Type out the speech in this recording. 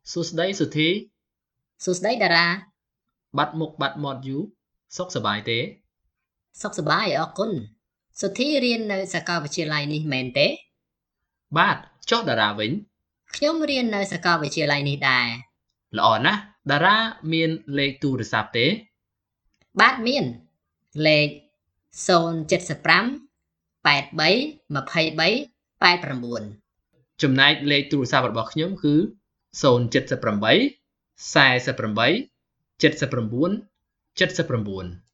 សួស្តីសុធីសួស្តីតារាបាត់មុខបាត់មាត់យូរសុខសប្បាយទេសុខសប្បាយអរគុណសុធីរៀននៅសាកលវិទ្យាល័យនេះមែនទេបាទចុះតារាវិញខ្ញុំរៀននៅសាកលវិទ្យាល័យនេះដែរល្អណាស់តារាមានលេខទូរស័ព្ទទេបាទមានលេខ075 83 23 89 ចំណែកលេខទូរស័ព្ទរបស់ខ្ញុំគឺ078 48 79 79